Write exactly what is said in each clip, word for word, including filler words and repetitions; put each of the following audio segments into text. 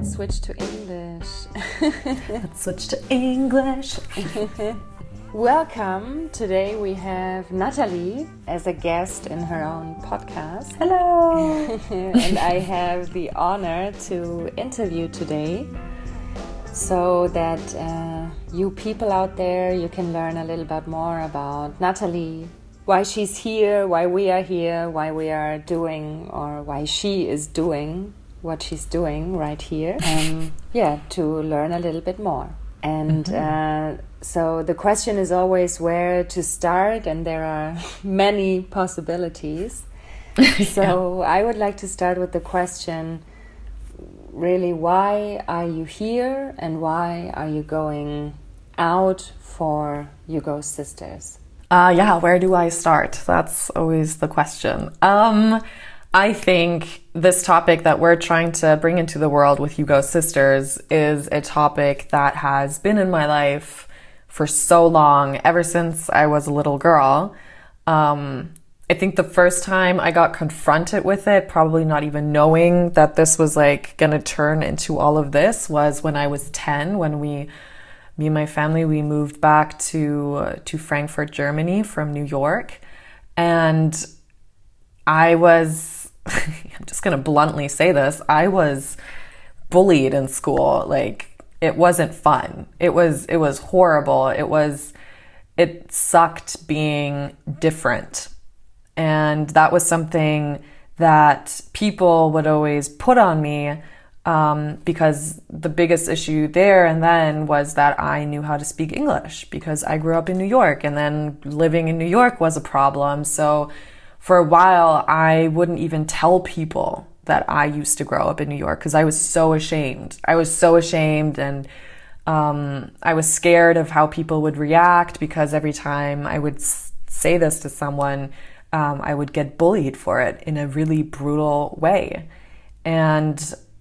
let's switch to English. Let's switch to English. Welcome. Today we have Natalie as a guest in her own podcast. Hello. And I have the honor to interview today so that uh, you people out there, you can learn a little bit more about Natalie, why she's here, why we are here, why we are doing or why she is doing what she's doing right here. Um, yeah, to learn a little bit more. And uh, so the question is always where to start, and there are many possibilities. So yeah. I would like to start with the question, really, why are you here and why are you going out for Hugo Sisters? Uh, yeah, where do I start? That's always the question. Um, I think this topic that we're trying to bring into the world with Hugo Sisters is a topic that has been in my life for so long, ever since I was a little girl. Um, I think the first time I got confronted with it, probably not even knowing that this was like going to turn into all of this, was when I was ten, when we, me and my family, we moved back to, uh, to Frankfurt, Germany from New York. And I was, I'm just going to bluntly say this, I was bullied in school. Like, it wasn't fun. It was, it was horrible. It was, it sucked being different. And that was something that people would always put on me, um, because the biggest issue there and then was that I knew how to speak English because I grew up in New York, and then living in New York was a problem. So for a while, I wouldn't even tell people that I used to grow up in New York because I was so ashamed. I was so ashamed, and um, I was scared of how people would react, because every time I would s- say this to someone, um, I would get bullied for it in a really brutal way. And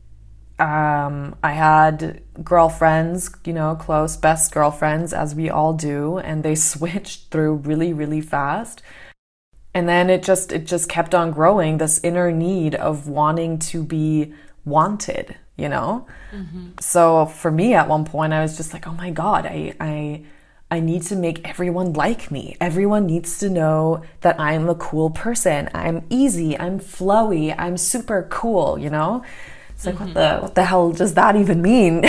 um, I had girlfriends, you know, close, best girlfriends, as we all do, and they switched through really, really fast. And then it just it just kept on growing, this inner need of wanting to be wanted, you know? Mm-hmm. So for me, at one point, I was just like, oh my God, I, I, I need to make everyone like me. Everyone needs to know that I'm a cool person. I'm easy, I'm flowy, I'm super cool, you know? It's like, mm-hmm. what the what the hell does that even mean?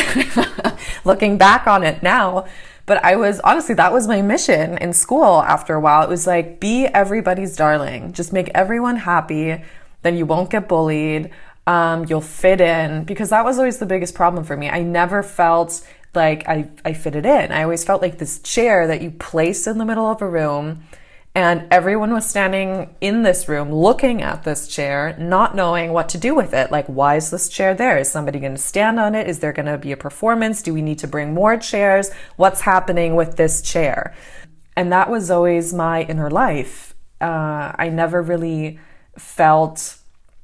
Looking back on it now. But I was, honestly, that was my mission in school after a while. It was like, be everybody's darling. Just make everyone happy. Then you won't get bullied. Um, you'll fit in. Because that was always the biggest problem for me. I never felt like I, I fitted in. I always felt like this chair that you placed in the middle of a room, and everyone was standing in this room looking at this chair, not knowing what to do with it. Like, why is this chair there? Is somebody going to stand on it? Is there going to be a performance? Do we need to bring more chairs? What's happening with this chair? And that was always my inner life. Uh, I never really felt,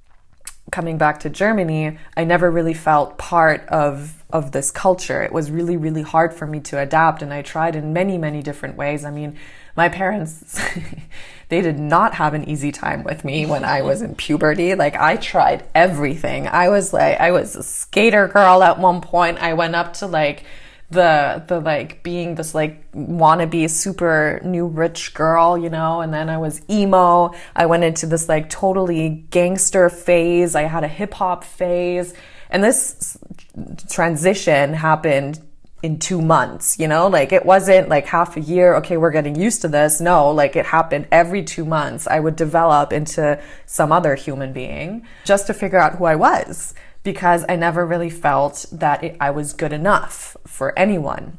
coming back to Germany, I never really felt part of, of this culture. It was really, really hard for me to adapt. And I tried in many, many different ways. I mean, my parents, they did not have an easy time with me when I was in puberty. Like, I tried everything. I was like, I was a skater girl at one point. I went up to like the, the like being this like wannabe super new rich girl, you know, and then I was emo. I went into this like totally gangster phase. I had a hip hop phase, and this transition happened in two months, you know, like it wasn't like half a year. Okay, we're getting used to this. No, like it happened every two months. I would develop into some other human being just to figure out who I was, because I never really felt that it, I was good enough for anyone.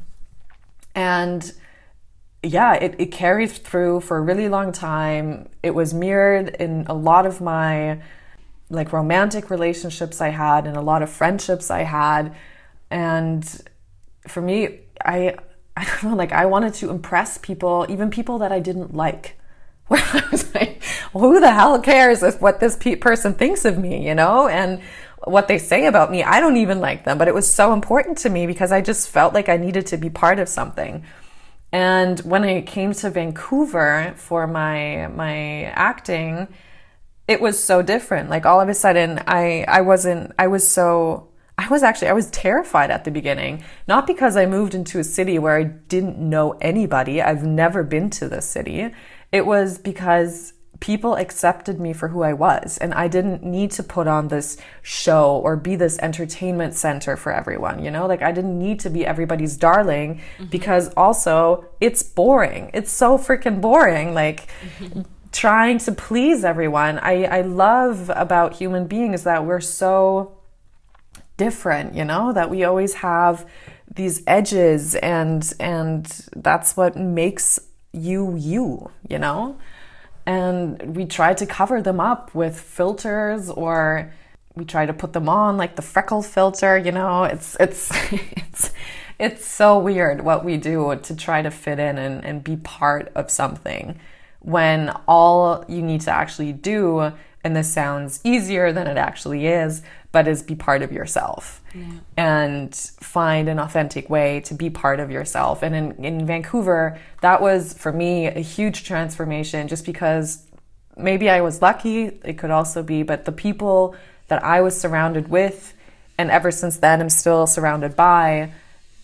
And yeah, it, it carried through for a really long time. It was mirrored in a lot of my like romantic relationships I had and a lot of friendships I had. And for me, I, I don't know, like I wanted to impress people, even people that I didn't like. Where I was like, who the hell cares if what this pe- person thinks of me, you know? And what they say about me, I don't even like them. But it was so important to me because I just felt like I needed to be part of something. And when I came to Vancouver for my my acting, it was so different. Like all of a sudden, I I wasn't, I was so, I was actually, I was terrified at the beginning, not because I moved into a city where I didn't know anybody. I've never been to this city. It was because people accepted me for who I was, and I didn't need to put on this show or be this entertainment center for everyone, you know? Like, I didn't need to be everybody's darling, mm-hmm. because also it's boring. It's so freaking boring. Like, mm-hmm. trying to please everyone. I, I love about human beings that we're so different, you know, that we always have these edges, and and that's what makes you you, you know? And we try to cover them up with filters, or we try to put them on like the freckle filter, you know? It's it's it's it's so weird what we do to try to fit in and, and be part of something, when all you need to actually do, and this sounds easier than it actually is, but is be part of yourself. Yeah. And find an authentic way to be part of yourself. And in, in Vancouver, that was for me a huge transformation, just because maybe I was lucky, it could also be, but the people that I was surrounded with, and ever since then I'm still surrounded by,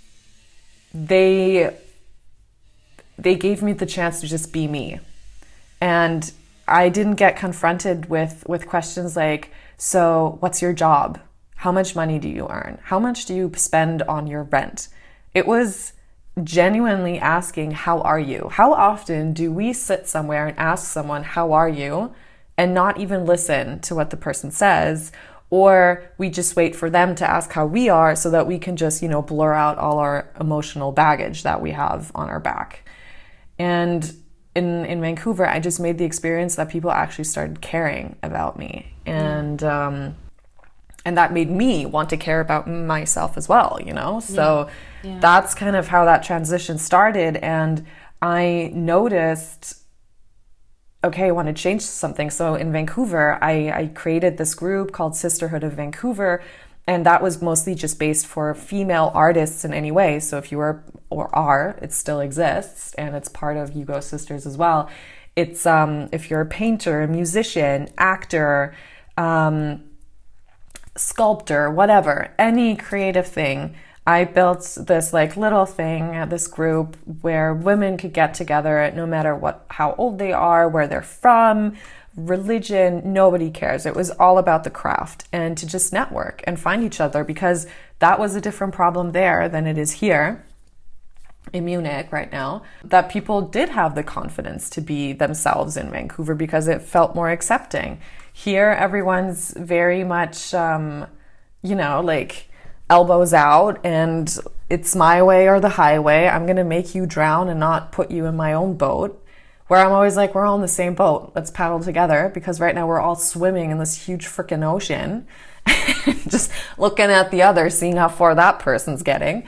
they they gave me the chance to just be me. And I didn't get confronted with, with questions like, so what's your job? How much money do you earn? How much do you spend on your rent? It was genuinely asking, how are you? How often do we sit somewhere and ask someone, how are you? And not even listen to what the person says, or we just wait for them to ask how we are so that we can just, you know, blur out all our emotional baggage that we have on our back. And In, in Vancouver, I just made the experience that people actually started caring about me. And um, and that made me want to care about myself as well, you know? So yeah. Yeah. That's kind of how that transition started. And I noticed, okay, I want to change something. So in Vancouver, I, I created this group called Sisterhood of Vancouver. And that was mostly just based for female artists in any way. So if you were or are, it still exists, and it's part of Hugo Sisters as well. It's um, if you're a painter, a musician, actor, um, sculptor, whatever, any creative thing. I built this like little thing, this group where women could get together no matter what, how old they are, where they're from, religion, nobody cares. It was all about the craft and to just network and find each other, because that was a different problem there than it is here in Munich right now, that people did have the confidence to be themselves in Vancouver because it felt more accepting. Here, everyone's very much, um, you know, like elbows out, and it's my way or the highway. I'm going to make you drown and not put you in my own boat. Where I'm always like, we're all in the same boat. Let's paddle together, because right now we're all swimming in this huge freaking ocean, just looking at the other, seeing how far that person's getting.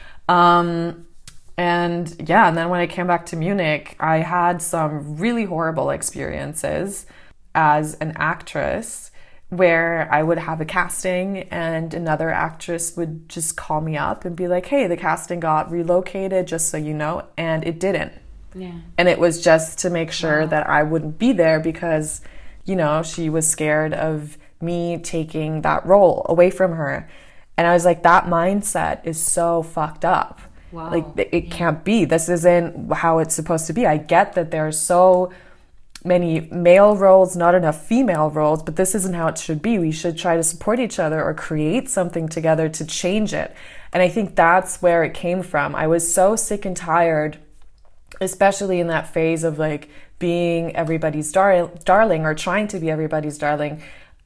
Um, and yeah, and then when I came back to Munich, I had some really horrible experiences as an actress, where I would have a casting and another actress would just call me up and be like, hey, the casting got relocated, just so you know, and it didn't. Yeah. And it was just to make sure wow. that I wouldn't be there, because, you know, she was scared of me taking that role away from her. And I was like, that mindset is so fucked up. Wow. Like, it yeah. can't be. This isn't how it's supposed to be. I get that there are so many male roles, not enough female roles, but this isn't how it should be. We should try to support each other or create something together to change it. And I think that's where it came from. I was so sick and tired, especially in that phase of like being everybody's dar- darling or trying to be everybody's darling,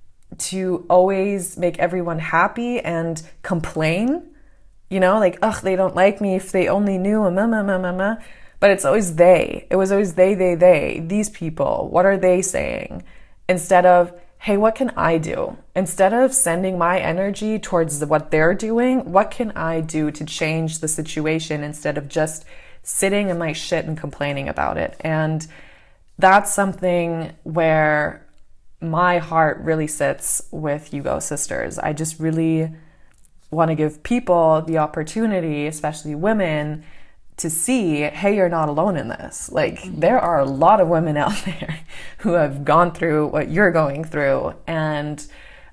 to always make everyone happy and complain, you know, like, ugh, they don't like me, if they only knew, ma, ma, ma, ma, ma. But it's always they. It was always they, they, they, these people. What are they saying? Instead of, hey, what can I do? Instead of sending my energy towards what they're doing, what can I do to change the situation, instead of just sitting in my shit and complaining about it? And that's something where my heart really sits with Hugo Sisters. I just really want to give people the opportunity, especially women, to see, hey, you're not alone in this. Like, there are a lot of women out there who have gone through what you're going through. And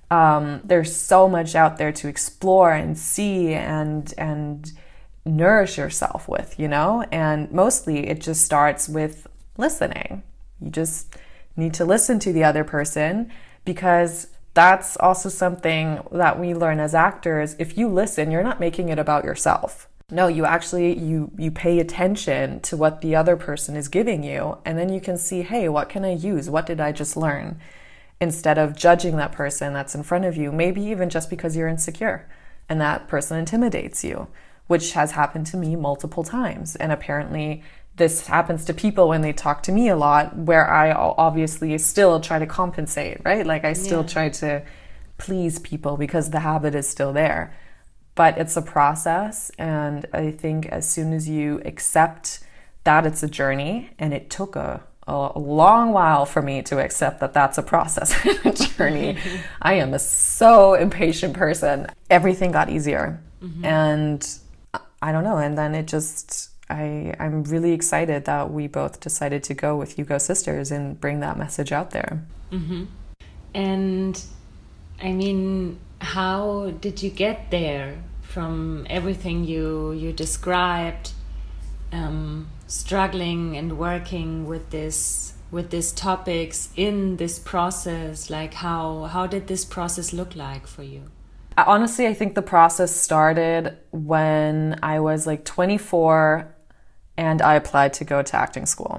Um, there's so much out there to explore and see and and nourish yourself with, you know? And mostly it just starts with listening. You just need to listen to the other person, because that's also something that we learn as actors. If you listen, you're not making it about yourself. No, you actually, you, you pay attention to what the other person is giving you, and then you can see, hey, what can I use? What did I just learn? Instead of judging that person that's in front of you, maybe even just because you're insecure and that person intimidates you, which has happened to me multiple times. And apparently this happens to people when they talk to me a lot, where I obviously still try to compensate, right? Like I still yeah. try to please people because the habit is still there. But it's a process, and I think as soon as you accept that it's a journey, and it took a, a long while for me to accept that that's a process and a journey. I am a so impatient person. Everything got easier. Mm-hmm. And I don't know, and then it just, I, I'm really excited that we both decided to go with You Go Sisters and bring that message out there. Mm-hmm. And I mean, how did you get there from everything you you described, um, struggling and working with this with these topics in this process? Like how how did this process look like for you? Honestly, I think the process started when I was like twenty-four and I applied to go to acting school.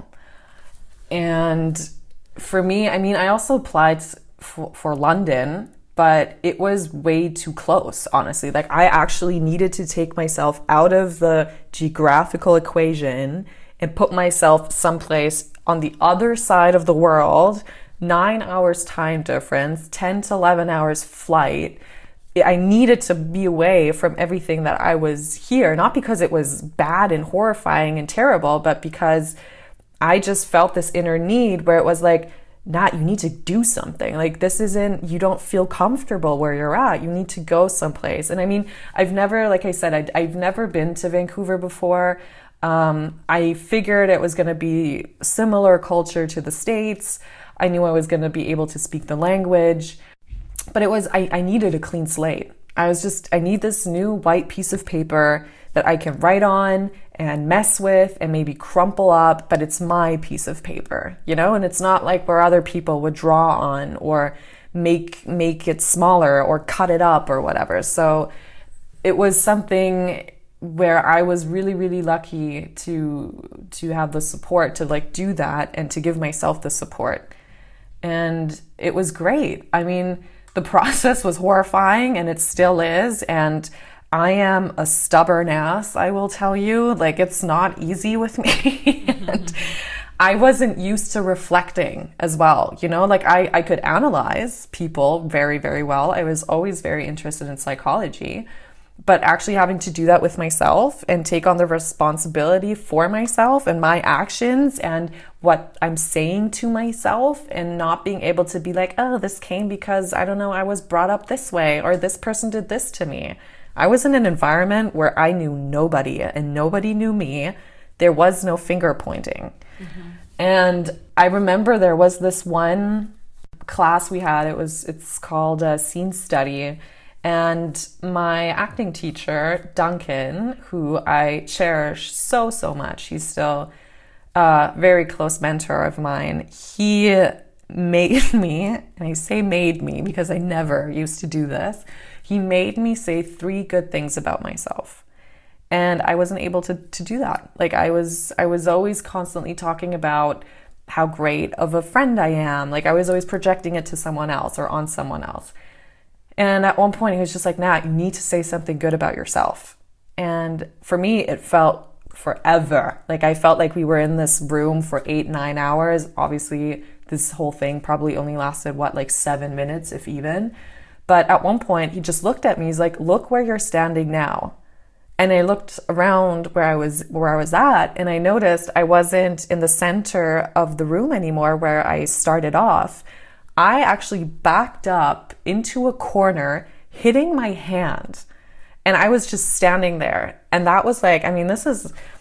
And for me, I mean, I also applied for, for London, but it was way too close, honestly. Like I actually needed to take myself out of the geographical equation and put myself someplace on the other side of the world, nine hours time difference, ten to eleven hours flight. I needed to be away from everything that I was here, not because it was bad and horrifying and terrible, but because I just felt this inner need where it was like, Nat, you need to do something. Like this isn't, you don't feel comfortable where you're at. You need to go someplace. And I mean, I've never, like I said, I'd, I've never been to Vancouver before. Um, I figured it was going to be similar culture to the States. I knew I was going to be able to speak the language, but it was, I, I needed a clean slate. I was just, I need this new white piece of paper that I can write on and mess with and maybe crumple up, but it's my piece of paper, you know? And it's not like where other people would draw on or make make it smaller or cut it up or whatever. So it was something where I was really, really lucky to to have the support to like do that and to give myself the support. And it was great. I mean, the process was horrifying and it still is. And I am a stubborn ass, I will tell you. Like, it's not easy with me. And I wasn't used to reflecting as well. You know, like I, I could analyze people very, very well. I was always very interested in psychology. But actually having to do that with myself and take on the responsibility for myself and my actions and what I'm saying to myself, and not being able to be like, oh, this came because, I don't know, I was brought up this way, or this person did this to me. I was in an environment where I knew nobody and nobody knew me. There was no finger pointing. Mm-hmm. And I remember there was this one class we had. It was, it's called a scene study. And my acting teacher, Duncan, who I cherish so, so much, he's still a very close mentor of mine. He made me, and I say made me because I never used to do this, he made me say three good things about myself. And I wasn't able to, to do that. Like I was, I was always constantly talking about how great of a friend I am. Like I was always projecting it to someone else or on someone else. And at one point he was just like, Nat, you need to say something good about yourself. And for me, it felt forever. Like I felt like we were in this room for eight, nine hours. Obviously, this whole thing probably only lasted, what, like seven minutes, if even. But at one point, he just looked at me. He's like, look where you're standing now. And I looked around where I was where I was at, and I noticed I wasn't in the center of the room anymore where I started off. I actually backed up into a corner, hitting my hand. And I was just standing there. And that was like, I mean, this is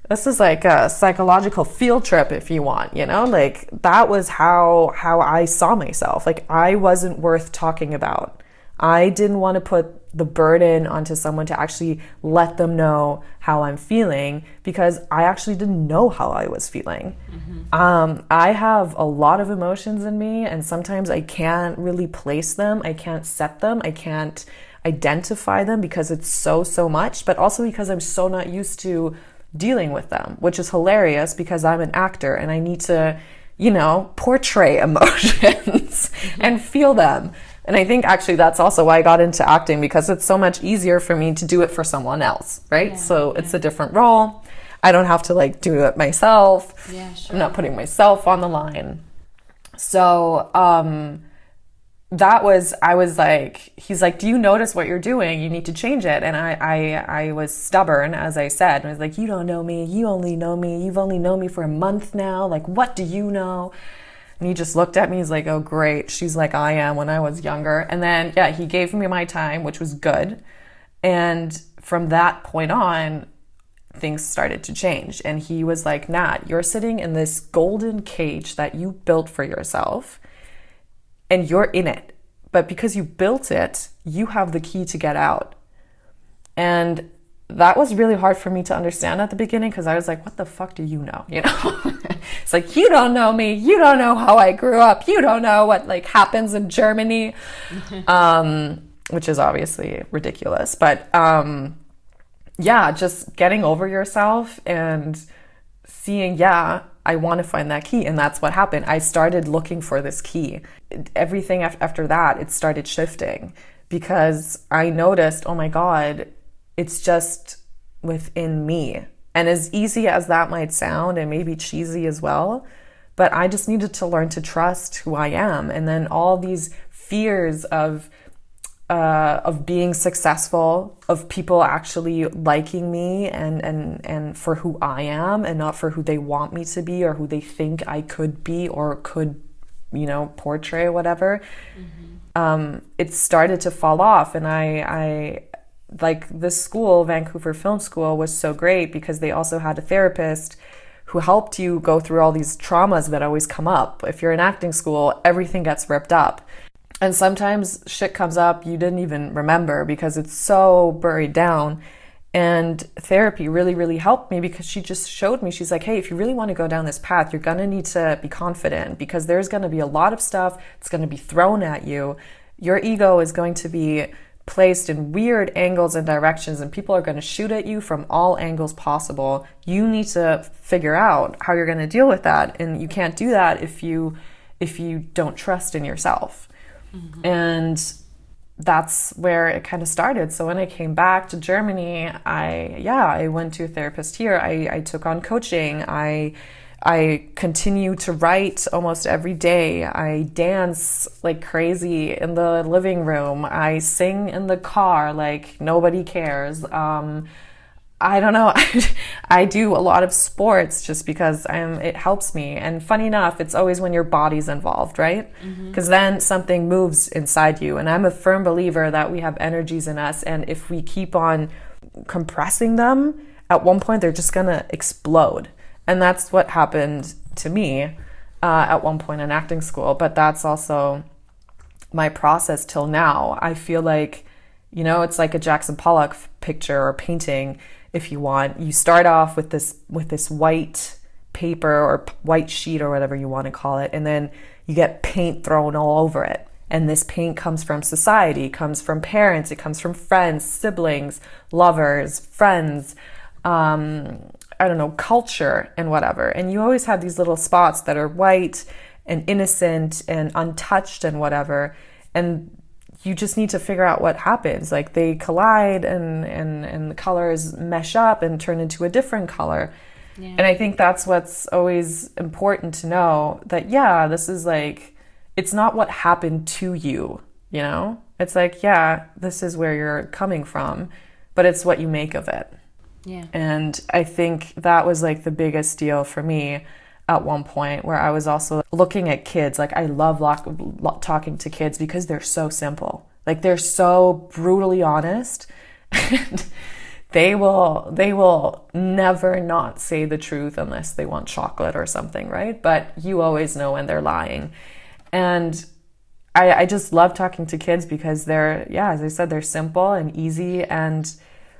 this is like a psychological field trip if you want, you know, like that was how, how I saw myself. Like I wasn't worth talking about. I didn't want to put the burden onto someone to actually let them know how I'm feeling, because I actually didn't know how I was feeling. Mm-hmm. Um, I have a lot of emotions in me, and sometimes I can't really place them. I can't set them. I can't identify them because it's so, so much, but also because I'm so not used to dealing with them, which is hilarious because I'm an actor and I need to, you know, portray emotions mm-hmm. and feel them. And I think actually that's also why I got into acting, because it's so much easier for me to do it for someone else, right? Yeah, so yeah. It's a different role. I don't have to like do it myself. Yeah, sure. I'm not putting myself on the line. So, um, that was, I was like, he's like, do you notice what you're doing? You need to change it. And I, I, I was stubborn, as I said. And I was like, you don't know me. You only know me. You've only known me for a month now. Like, what do you know? And he just looked at me. He's like, oh, great. She's like I am when I was younger. And then, yeah, he gave me my time, which was good. And from that point on, things started to change. And he was like, Nat, you're sitting in this golden cage that you built for yourself, and you're in it. But because you built it, you have the key to get out. And that was really hard for me to understand at the beginning, because I was like, what the fuck do you know? You know, it's like, you don't know me. You don't know how I grew up. You don't know what like happens in Germany, um, which is obviously ridiculous. But um, yeah, just getting over yourself and seeing, yeah, I want to find that key. And that's what happened. I started looking for this key. Everything after that, it started shifting, because I noticed, oh my God, it's just within me. And as easy as that might sound, and maybe cheesy as well, but I just needed to learn to trust who I am. And then all these fears of uh, of being successful, of people actually liking me and, and, and for who I am, and not for who they want me to be or who they think I could be or could, you know, portray or whatever. Mm-hmm. Um, it started to fall off. And I, I, like this school, Vancouver Film School, was so great because they also had a therapist who helped you go through all these traumas that always come up. If you're in acting school, everything gets ripped up. And sometimes shit comes up you didn't even remember because it's so buried down. And therapy really, really helped me, because she just showed me, she's like, hey, if you really want to go down this path, you're going to need to be confident, because there's going to be a lot of stuff that's going to be thrown at you. Your ego is going to be placed in weird angles and directions, and people are going to shoot at you from all angles possible. You need to figure out how you're going to deal with that. And you can't do that if you, if you don't trust in yourself. Mm-hmm. And that's where it kind of started. So when I came back to Germany, I, yeah, I went to a therapist here. I, I took on coaching. I, I continue to write almost every day. I dance like crazy in the living room. I sing in the car like nobody cares. Um, I don't know. I do a lot of sports just because I'm, it helps me. And funny enough, it's always when your body's involved, right? Because mm-hmm. then something moves inside you. And I'm a firm believer that we have energies in us. And if we keep on compressing them, at one point they're just going to explode. And that's what happened to me uh, at one point in acting school. But that's also my process till now. I feel like, you know, it's like a Jackson Pollock picture or painting. If you want, you start off with this with this white paper or p- white sheet or whatever you want to call it, and then you get paint thrown all over it. And this paint comes from society, comes from parents, it comes from friends, siblings, lovers, friends, um, I don't know, culture and whatever. And you always have these little spots that are white and innocent and untouched and whatever. And you just need to figure out what happens. Like they collide and, and, and the colors mesh up and turn into a different color. Yeah. And I think that's what's always important to know, that, yeah, this is like, it's not what happened to you, you know? It's like, yeah, this is where you're coming from, but it's what you make of it. Yeah. And I think that was like the biggest deal for me at one point, where I was also looking at kids. Like I love lo- lo- talking to kids because they're so simple. Like they're so brutally honest. And they will they will never not say the truth unless they want chocolate or something, right? But you always know when they're lying. And I, I just love talking to kids because they're, yeah, as I said, they're simple and easy, and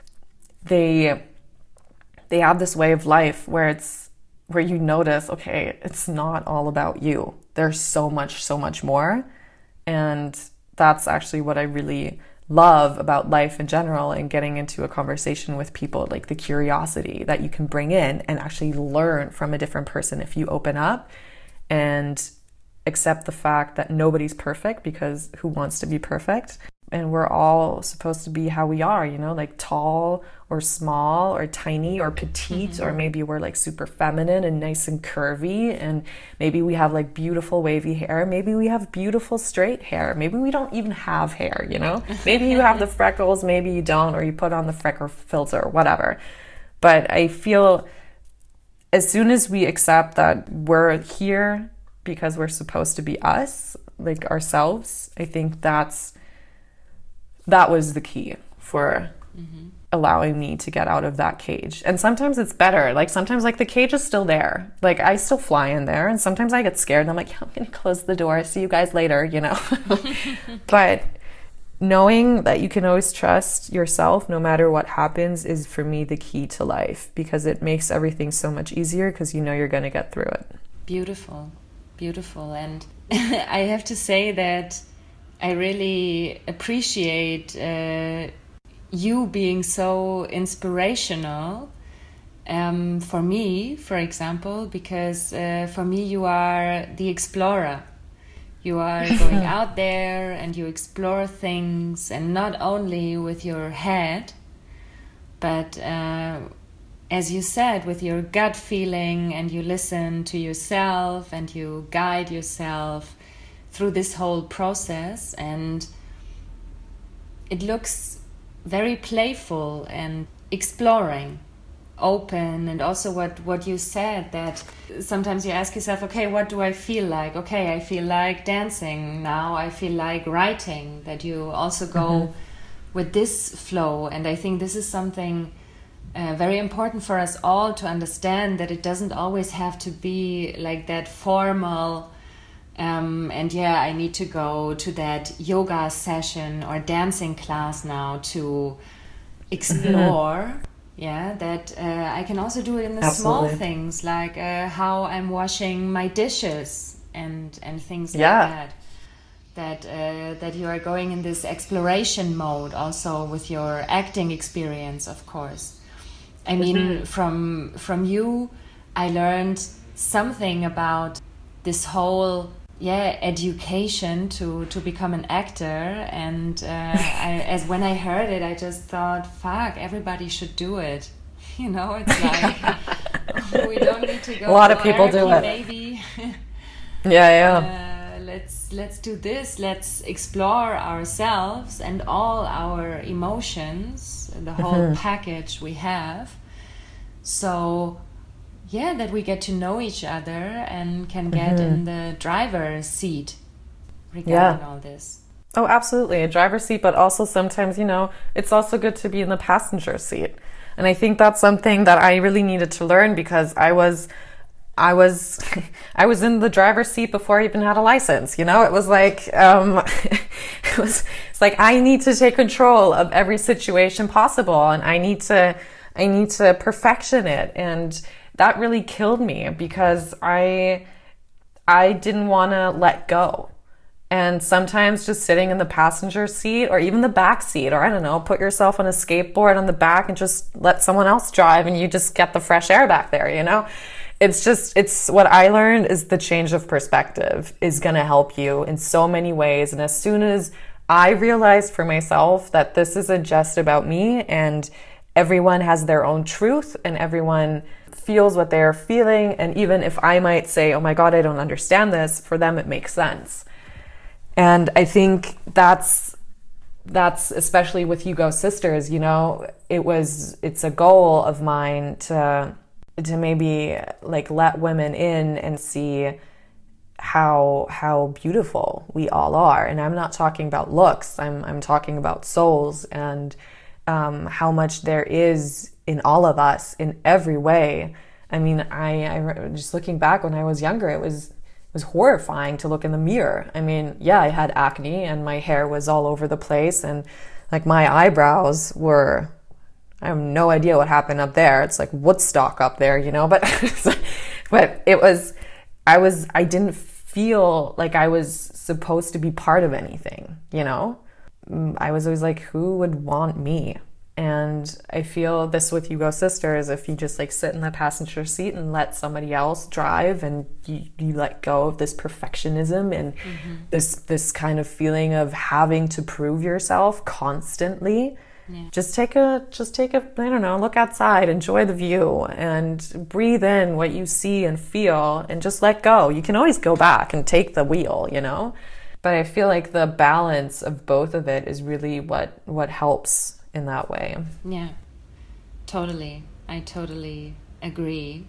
they they have this way of life where it's where you notice, okay, it's not all about you. There's so much, so much more. And that's actually what I really love about life in general, and getting into a conversation with people, like the curiosity that you can bring in and actually learn from a different person if you open up and accept the fact that nobody's perfect, because who wants to be perfect? And we're all supposed to be how we are, you know, like tall or small or tiny or petite, mm-hmm. or maybe we're like super feminine and nice and curvy, and maybe we have like beautiful wavy hair, maybe we have beautiful straight hair, maybe we don't even have hair, you know, maybe you have the freckles, maybe you don't, or you put on the freckle filter or whatever. But I feel as soon as we accept that we're here because we're supposed to be us, like ourselves, I think that's that was the key for mm-hmm. allowing me to get out of that cage. And sometimes it's better. Like sometimes like the cage is still there. Like I still fly in there, and sometimes I get scared and I'm like, yeah, I'm going to close the door. See you guys later, you know. But knowing that you can always trust yourself no matter what happens is for me the key to life, because it makes everything so much easier because you know you're going to get through it. Beautiful. Beautiful. And I have to say that I really appreciate uh, you being so inspirational um, for me, for example, because uh, for me you are the explorer. You are going out there and you explore things, and not only with your head, but uh, as you said, with your gut feeling, and you listen to yourself and you guide yourself through this whole process. And it looks very playful and exploring, open. And also what what you said, that sometimes you ask yourself, okay, what do I feel like? Okay, I feel like dancing, now I feel like writing. That you also go mm-hmm. with this flow. And I think this is something uh, very important for us all to understand, that it doesn't always have to be like that formal Um, and yeah, I need to go to that yoga session or dancing class now to explore. Mm-hmm. Yeah, that uh, I can also do it in the Absolutely. Small things, like uh, how I'm washing my dishes and and things yeah. like that. That uh, that you are going in this exploration mode also with your acting experience, of course. I mean, mm-hmm. from from you, I learned something about this whole yeah education to to become an actor, and uh, I, as when I heard it, I just thought, fuck, everybody should do it. You know, it's like oh, we don't need to go. A lot of people do it. Maybe. yeah, yeah. Uh, let's let's do this. Let's explore ourselves and all our emotions, the whole mm-hmm. package we have. So. Yeah, that we get to know each other and can get mm-hmm. in the driver's seat regarding yeah. all this. Oh, absolutely. A driver's seat, but also sometimes, you know, it's also good to be in the passenger seat. And I think that's something that I really needed to learn, because I was, I was, I was in the driver's seat before I even had a license. You know, it was like, um, it was, it's like I need to take control of every situation possible, and I need to, I need to perfection it. And that really killed me, because I I didn't want to let go. And sometimes just sitting in the passenger seat, or even the back seat, or I don't know, put yourself on a skateboard on the back and just let someone else drive, and you just get the fresh air back there, you know? It's just, it's what I learned is the change of perspective is going to help you in so many ways. And as soon as I realized for myself that this isn't just about me, and everyone has their own truth, and everyone feels what they're feeling, and even if I might say, oh my God, I don't understand this, for them it makes sense. And I think that's that's especially with You Go Sisters, you know, it was it's a goal of mine to to maybe like let women in and see how how beautiful we all are. And I'm not talking about looks, I'm I'm talking about souls and um, how much there is in all of us in every way. I mean, I, I just looking back when I was younger, it was it was horrifying to look in the mirror. I mean, yeah, I had acne and my hair was all over the place, and like my eyebrows were, I have no idea what happened up there. It's like Woodstock up there, you know, but but it was, I was, I didn't feel like I was supposed to be part of anything, you know? I was always like, who would want me? And I feel this with You Go Sisters, if you just like sit in the passenger seat and let somebody else drive, and you, you let go of this perfectionism and mm-hmm. this this kind of feeling of having to prove yourself constantly. Yeah. Just take a, just take a, I don't know, look outside, enjoy the view, and breathe in what you see and feel, and just let go. You can always go back and take the wheel, you know? But I feel like the balance of both of it is really what, what helps in that way. Yeah, totally. I totally agree.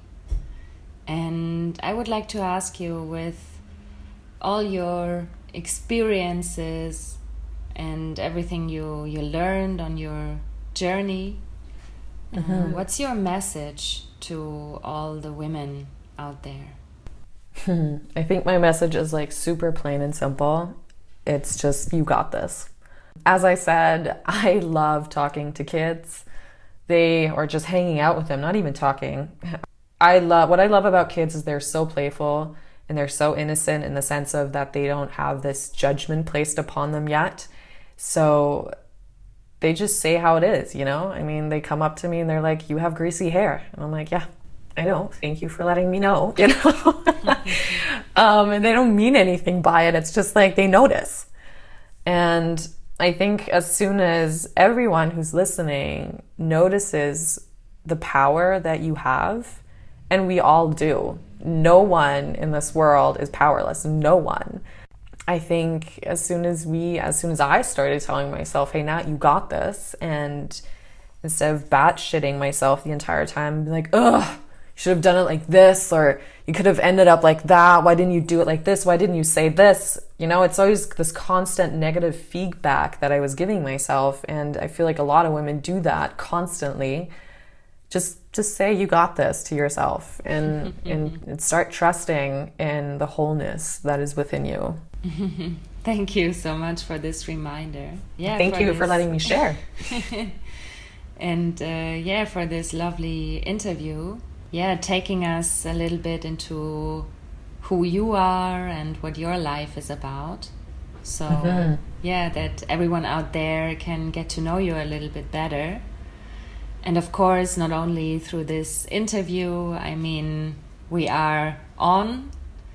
And I would like to ask you, with all your experiences and everything you, you learned on your journey, mm-hmm. uh, what's your message to all the women out there? Hmm. I think my message is like super plain and simple. It's just, you got this. As I said, I love talking to kids. They, or just hanging out with them, not even talking. I love, what I love about kids is they're so playful and they're so innocent in the sense of that they don't have this judgment placed upon them yet. So they just say how it is, you know? I mean, they come up to me and they're like, you have greasy hair. And I'm like, yeah, I know. Thank you for letting me know, you know? um, and they don't mean anything by it. It's just like they notice. And I think as soon as everyone who's listening notices the power that you have, and we all do, no one in this world is powerless, no one. I think as soon as we, as soon as I started telling myself, hey, Nat, you got this, and instead of bat-shitting myself the entire time, be like, ugh, you should have done it like this, or you could have ended up like that, why didn't you do it like this, why didn't you say this? You know, it's always this constant negative feedback that I was giving myself, and I feel like a lot of women do that constantly. Just just say you got this to yourself, and, and, and start trusting in the wholeness that is within you. Thank you so much for this reminder. Yeah, Thank for you this. for letting me share. And uh, yeah, for this lovely interview. Yeah, taking us a little bit into who you are and what your life is about. So mm-hmm. yeah, that everyone out there can get to know you a little bit better. And of course, not only through this interview, I mean, we are on.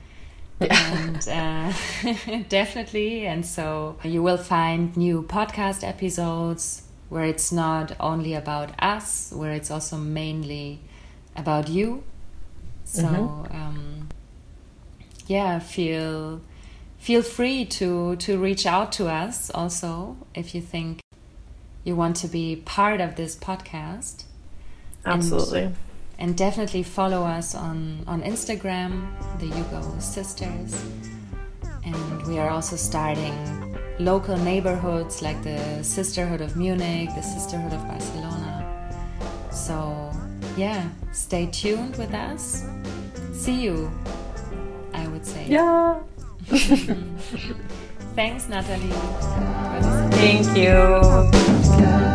And uh, definitely, and so you will find new podcast episodes where it's not only about us, where it's also mainly about you. So mm-hmm. um, yeah, feel feel free to to reach out to us also if you think you want to be part of this podcast. Absolutely. And, And definitely follow us on, on Instagram, the You Go Sisters. And we are also starting local neighborhoods like the Sisterhood of Munich, the Sisterhood of Barcelona. So yeah, stay tuned with us. See you, I would say. Yeah. Thanks, Natalie. Thank you.